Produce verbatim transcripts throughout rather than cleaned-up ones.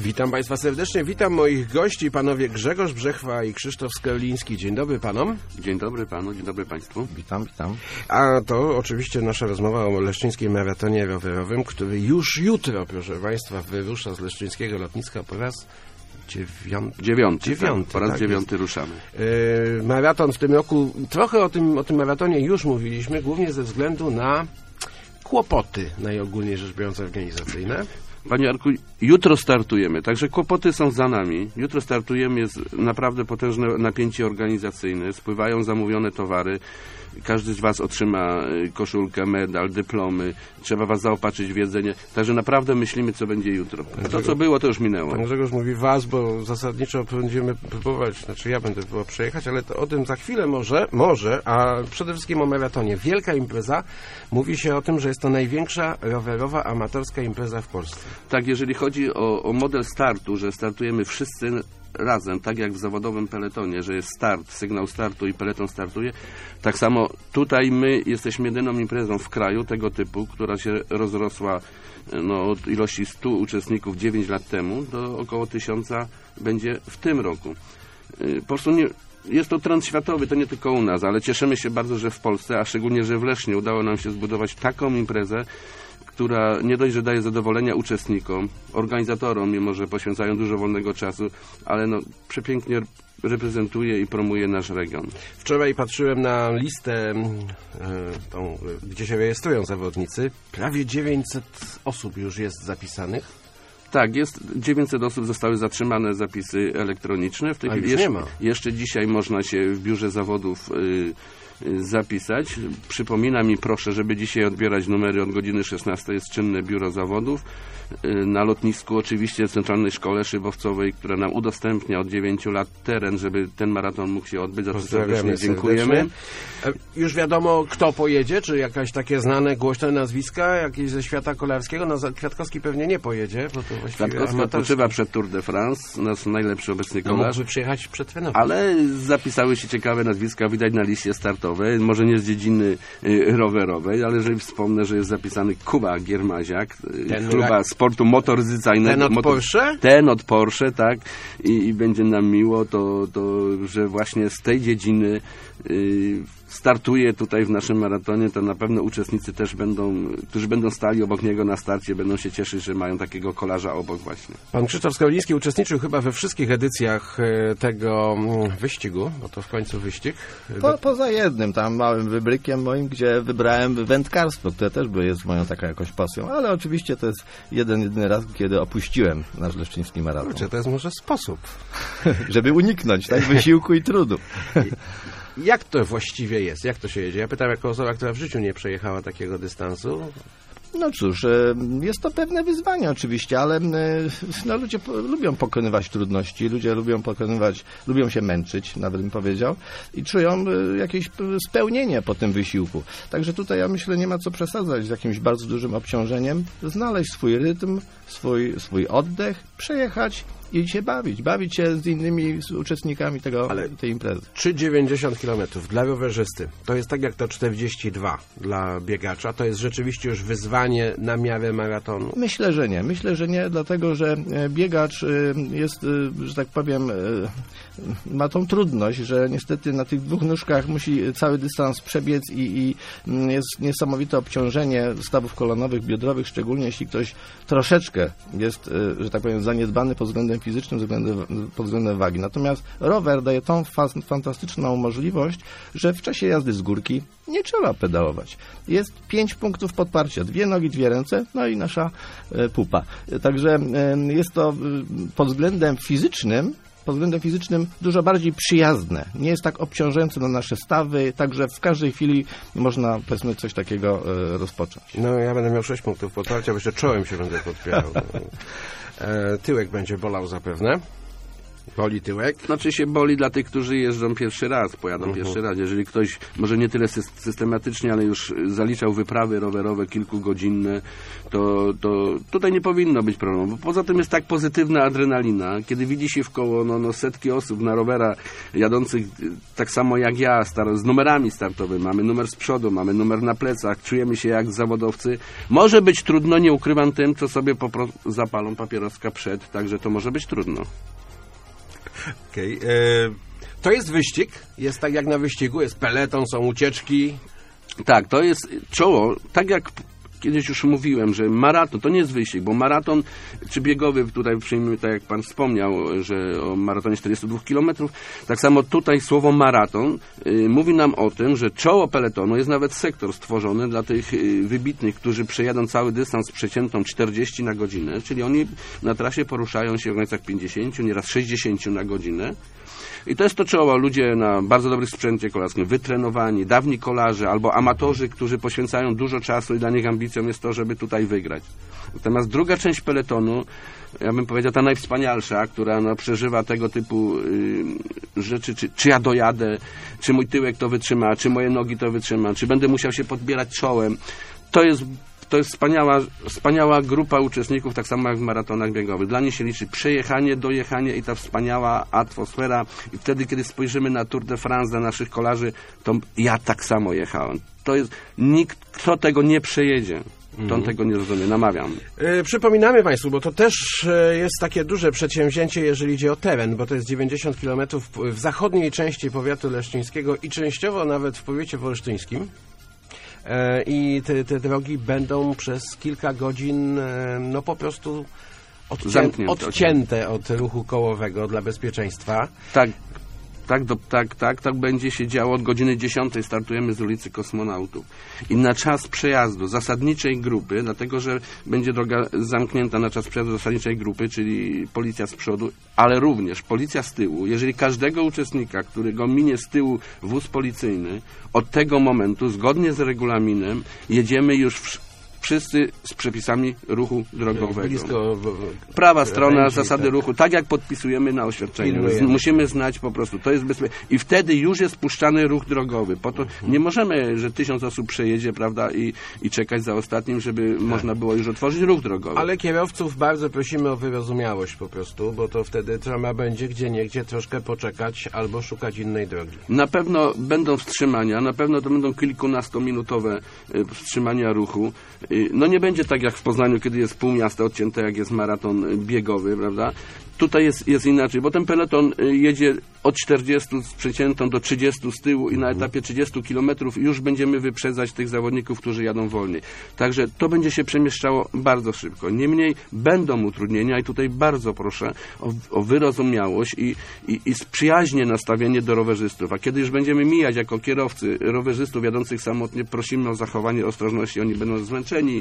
Witam Państwa serdecznie, witam moich gości, panowie Grzegorz Brzechwa i Krzysztof Skerliński. Dzień dobry panom. Dzień dobry panu, dzień dobry państwu. Witam, witam. A to oczywiście nasza rozmowa o Leszczyńskim Maratonie Rowerowym, który już jutro, proszę Państwa, wyrusza z Leszczyńskiego Lotniska po raz dziewiąty. Dziewiąty, dziewiąty tak, po raz tak, dziewiąty jest. ruszamy. Yy, maraton w tym roku, trochę o tym, o tym maratonie już mówiliśmy, głównie ze względu na kłopoty, najogólniej rzecz biorąc, organizacyjne. Panie Jarku, jutro startujemy, także kłopoty są za nami. Jutro startujemy, jest naprawdę potężne napięcie organizacyjne, spływają zamówione towary. Każdy z was otrzyma koszulkę, medal, dyplomy. Trzeba was zaopatrzyć w jedzenie. Także naprawdę myślimy, co będzie jutro. To, co było, to już minęło. Pan Grzegorz mówi was, bo zasadniczo będziemy próbować, znaczy ja będę próbował przejechać, ale to o tym za chwilę może, może, a przede wszystkim o maratonie. Wielka impreza. Mówi się o tym, że jest to największa rowerowa, amatorska impreza w Polsce. Tak, jeżeli chodzi o, o model startu, że startujemy wszyscy razem, tak jak w zawodowym peletonie, że jest start, sygnał startu i peleton startuje, tak samo tutaj my jesteśmy jedyną imprezą w kraju tego typu, która się rozrosła no, od ilości stu uczestników dziewięć lat temu do około tysiąca będzie w tym roku. Po prostu nie, jest to trend światowy, to nie tylko u nas, ale cieszymy się bardzo, że w Polsce, a szczególnie, że w Lesznie udało nam się zbudować taką imprezę, która nie dość, że daje zadowolenia uczestnikom, organizatorom, mimo że poświęcają dużo wolnego czasu, ale no, przepięknie reprezentuje i promuje nasz region. Wczoraj patrzyłem na listę, y, tą, gdzie się rejestrują zawodnicy. Prawie dziewięćset osób już jest zapisanych. Tak, jest dziewięćset osób, zostały zatrzymane zapisy elektroniczne. W tej A chwili już jeszcze, nie ma. jeszcze dzisiaj można się w biurze zawodów y, zapisać. Przypomina mi proszę, żeby dzisiaj odbierać numery od godziny szesnastej, jest czynne biuro zawodów. Na lotnisku oczywiście w Centralnej Szkole Szybowcowej, która nam udostępnia od dziewięciu lat teren, żeby ten maraton mógł się odbyć. Za to serdecznie dziękujemy. Już wiadomo, kto pojedzie, czy jakieś takie znane, głośne nazwiska, jakieś ze świata kolarskiego? No Kwiatkowski pewnie nie pojedzie, bo to właściwie Kwiatkowski odpoczywa przed Tour de France, nasz najlepszy obecny no, kolarz. mógłby przyjechać przed trenować. Ale zapisały się ciekawe nazwiska, widać na liście startowej, może nie z dziedziny y, rowerowej, ale jeżeli wspomnę, że jest zapisany Kuba Giermaziak, ten kluba rak... sportu motoryzacyjnego. Ten od motor... Porsche? Ten od Porsche, tak. I, i będzie nam miło, to, to, że właśnie z tej dziedziny y, startuje tutaj w naszym maratonie, to na pewno uczestnicy też będą, którzy będą stali obok niego na starcie, będą się cieszyć, że mają takiego kolarza obok właśnie. Pan Krzysztof Skerliński uczestniczył chyba we wszystkich edycjach tego wyścigu, bo to w końcu wyścig. Po, poza jednym tam małym wybrykiem moim, gdzie wybrałem wędkarstwo, które też jest moją taką jakąś pasją, ale oczywiście to jest jeden, jedyny raz, kiedy opuściłem nasz Leszczyński Maraton. Kurczę, to jest może sposób. Żeby uniknąć tak wysiłku i trudu. Jak to właściwie jest? Jak to się jedzie? Ja pytam jako osoba, która w życiu nie przejechała takiego dystansu. No cóż, jest to pewne wyzwanie oczywiście, ale no, ludzie po, lubią pokonywać trudności, ludzie lubią pokonywać, lubią się męczyć, nawet bym powiedział, i czują jakieś spełnienie po tym wysiłku. Także tutaj ja myślę, nie ma co przesadzać z jakimś bardzo dużym obciążeniem, znaleźć swój rytm, swój, swój oddech, przejechać i się bawić, bawić się z innymi z uczestnikami tego, ale tej imprezy. Czy dziewięćdziesiąt kilometrów dla rowerzysty to jest tak jak to czterdzieści dwa dla biegacza? To jest rzeczywiście już wyzwanie na miarę maratonu? Myślę, że nie. Myślę, że nie, dlatego że biegacz jest, że tak powiem, ma tą trudność, że niestety na tych dwóch nóżkach musi cały dystans przebiec i, i jest niesamowite obciążenie stawów kolanowych, biodrowych, szczególnie jeśli ktoś troszeczkę jest, że tak powiem, zaniedbany pod względem fizycznym, względem, pod względem wagi. Natomiast rower daje tą fa- fantastyczną możliwość, że w czasie jazdy z górki nie trzeba pedałować. Jest pięć punktów podparcia, dwie nogi, dwie ręce, no i nasza e, pupa. Także e, jest to e, pod względem fizycznym pod względem fizycznym dużo bardziej przyjazne. Nie jest tak obciążające na nasze stawy, także w każdej chwili można, powiedzmy, coś takiego e, rozpocząć. No ja będę miał sześć punktów podparcia, bo jeszcze czołem się będę podpierał. E, tyłek będzie bolał zapewne. Boli tyłek? Znaczy się boli dla tych, którzy jeżdżą pierwszy raz, pojadą uh-huh. pierwszy raz. Jeżeli ktoś, może nie tyle systematycznie, ale już zaliczał wyprawy rowerowe kilkugodzinne, to, to tutaj nie powinno być problemu. Bo poza tym jest tak pozytywna adrenalina, kiedy widzi się w koło no, no, setki osób na rowera jadących tak samo jak ja, star- z numerami startowymi. Mamy numer z przodu, mamy numer na plecach, czujemy się jak zawodowcy. Może być trudno, nie ukrywam tym, co sobie po prostu zapalą papieroska przed, także to może być trudno. Okej. Okay. To jest wyścig? Jest tak jak na wyścigu? Jest peleton, są ucieczki? Tak, to jest czoło, tak jak kiedyś już mówiłem, że maraton to nie jest wyścig, bo maraton czy biegowy, tutaj przyjmijmy, tak jak pan wspomniał, że o maratonie czterdziestu dwóch kilometrów, tak samo tutaj słowo maraton y, mówi nam o tym, że czoło peletonu jest nawet sektor stworzony dla tych y, wybitnych, którzy przejadą cały dystans z przeciętną czterdzieści na godzinę, czyli oni na trasie poruszają się w granicach pięćdziesiąt, nieraz sześćdziesiąt na godzinę. I to jest to czoło, ludzie na bardzo dobrym sprzęcie kolarskim, wytrenowani, dawni kolarze albo amatorzy, którzy poświęcają dużo czasu i dla nich ambicją jest to, żeby tutaj wygrać. Natomiast druga część peletonu, ja bym powiedział ta najwspanialsza, która no, przeżywa tego typu y, rzeczy, czy, czy ja dojadę, czy mój tyłek to wytrzyma, czy moje nogi to wytrzyma, czy będę musiał się podbierać czołem, to jest To jest wspaniała, wspaniała grupa uczestników, tak samo jak w maratonach biegowych. Dla nich się liczy przejechanie, dojechanie i ta wspaniała atmosfera. I wtedy, kiedy spojrzymy na Tour de France, na naszych kolarzy, to ja tak samo jechałem. To jest, nikt, kto tego nie przejedzie, to on mm. tego nie rozumie. Namawiam. Yy, przypominamy Państwu, bo to też yy, jest takie duże przedsięwzięcie, jeżeli idzie o teren, bo to jest dziewięćdziesiąt kilometrów w zachodniej części powiatu leszczyńskiego i częściowo nawet w powiecie wolsztyńskim. I te, te drogi będą przez kilka godzin no po prostu odcię, odcięte od ruchu kołowego dla bezpieczeństwa. Tak. Tak, do, tak, tak, tak będzie się działo. Od godziny dziesiątej startujemy z ulicy Kosmonautów. I na czas przejazdu zasadniczej grupy, dlatego że będzie droga zamknięta na czas przejazdu zasadniczej grupy, czyli policja z przodu, ale również policja z tyłu. Jeżeli każdego uczestnika, który go minie z tyłu wóz policyjny, od tego momentu, zgodnie z regulaminem, jedziemy już w wszyscy z przepisami ruchu drogowego. Blisko, Prawa strona, ręki, zasady tak. ruchu, tak jak podpisujemy na oświadczeniu. Z, musimy znać po prostu, to jest bezpieczne. I wtedy już jest puszczany ruch drogowy. Po to mhm. nie możemy, że tysiąc osób przejedzie, prawda, i, i czekać za ostatnim, żeby tak. można było już otworzyć ruch drogowy. Ale kierowców bardzo prosimy o wyrozumiałość po prostu, bo to wtedy trzeba będzie gdzie niegdzie troszkę poczekać albo szukać innej drogi. Na pewno będą wstrzymania, na pewno to będą kilkunastominutowe wstrzymania ruchu. No nie będzie tak jak w Poznaniu, kiedy jest pół miasta odcięte, jak jest maraton biegowy, prawda? Tutaj jest, jest inaczej, bo ten peleton jedzie od czterdziestu z przeciętą do trzydziestu z tyłu i na etapie trzydziestu kilometrów już będziemy wyprzedzać tych zawodników, którzy jadą wolniej. Także to będzie się przemieszczało bardzo szybko. Niemniej będą utrudnienia i tutaj bardzo proszę o, o wyrozumiałość i, i, i przyjaźnie nastawienie do rowerzystów. A kiedy już będziemy mijać jako kierowcy rowerzystów jadących samotnie, prosimy o zachowanie ostrożności. Oni będą zmęczeni.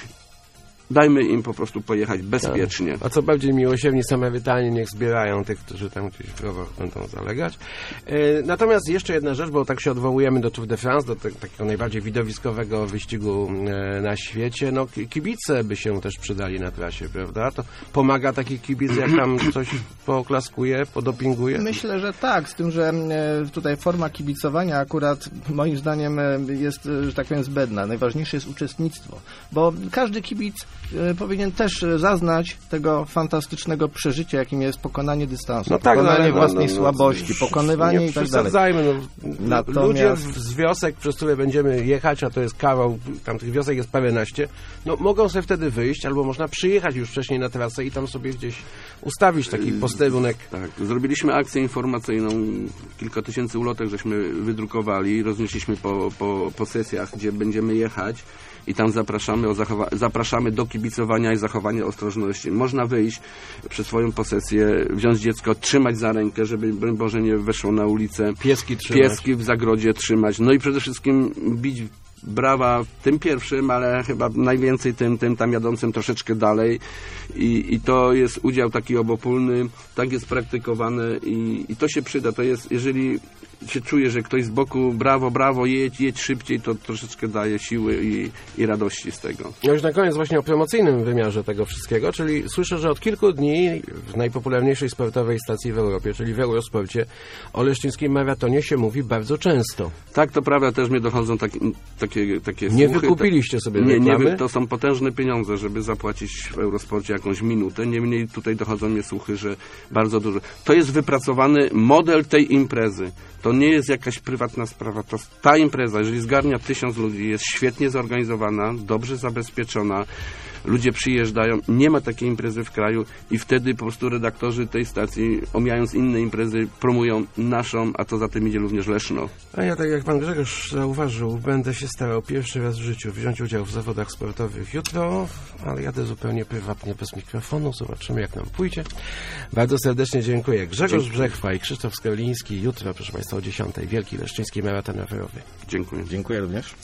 Dajmy im po prostu pojechać bezpiecznie. A co bardziej miłosierni Samarytanie niech zbierają tych, którzy tam gdzieś w rowach będą zalegać. E, natomiast jeszcze jedna rzecz, bo tak się odwołujemy do Tour de France, do te, takiego najbardziej widowiskowego wyścigu e, na świecie. No kibice by się też przydali na trasie, prawda? To pomaga taki kibic, jak tam coś poklaskuje, podopinguje? Myślę, że tak, z tym, że e, tutaj forma kibicowania akurat moim zdaniem e, jest, że tak powiem, zbędna. Najważniejsze jest uczestnictwo, bo każdy kibic powinien też zaznać tego fantastycznego przeżycia, jakim jest pokonanie dystansu, no tak, pokonanie no, własnej no, no, słabości, no, pokonywanie nie i tak dalej. No, Natomiast... Ludzie z wiosek, przez które będziemy jechać, a to jest kawał, tam tych wiosek jest paręnaście, no mogą sobie wtedy wyjść, albo można przyjechać już wcześniej na trasę i tam sobie gdzieś ustawić taki posterunek. Tak, zrobiliśmy akcję informacyjną, kilka tysięcy ulotek żeśmy wydrukowali, roznieśliśmy po, po, po sesjach, gdzie będziemy jechać i tam zapraszamy, o zachowa- zapraszamy do kibicowania i zachowania ostrożności. Można wyjść przez swoją posesję, wziąć dziecko, trzymać za rękę, żeby, broń Boże, nie weszło na ulicę. Pieski trzymać. Pieski w zagrodzie trzymać. No i przede wszystkim bić brawa tym pierwszym, ale chyba najwięcej tym, tym tam jadącym troszeczkę dalej. I, i to jest udział taki obopólny, tak jest praktykowany i, i to się przyda. To jest, jeżeli się czuje, że ktoś z boku brawo, brawo, jedź, jedź szybciej, to troszeczkę daje siły i, i radości z tego. No już na koniec właśnie o promocyjnym wymiarze tego wszystkiego, czyli słyszę, że od kilku dni w najpopularniejszej sportowej stacji w Europie, czyli w Eurosporcie, o leszczyńskim maratonie się mówi bardzo często. Tak, to prawda, też mnie dochodzą tak, takie, takie Nie słuchy. wykupiliście sobie Nie, nie, reklamy? wy- to są potężne pieniądze, żeby zapłacić w Eurosporcie jakąś minutę. Niemniej tutaj dochodzą mnie słuchy, że bardzo dużo. To jest wypracowany model tej imprezy. To nie jest jakaś prywatna sprawa. To ta impreza, jeżeli zgarnia tysiąc ludzi, jest świetnie zorganizowana, dobrze zabezpieczona. Ludzie przyjeżdżają, nie ma takiej imprezy w kraju i wtedy po prostu redaktorzy tej stacji, omijając inne imprezy, promują naszą, a to za tym idzie również Leszno. A ja, tak jak pan Grzegorz zauważył, będę się starał pierwszy raz w życiu wziąć udział w zawodach sportowych jutro, ale jadę zupełnie prywatnie, bez mikrofonu. Zobaczymy, jak nam pójdzie. Bardzo serdecznie dziękuję. Grzegorz Dziękuję. Brzechwa i Krzysztof Skarliński. Jutro, proszę państwa, o dziesiątej. Wielki Leszczyński Maraton Rowerowy. Dziękuję. Dziękuję również.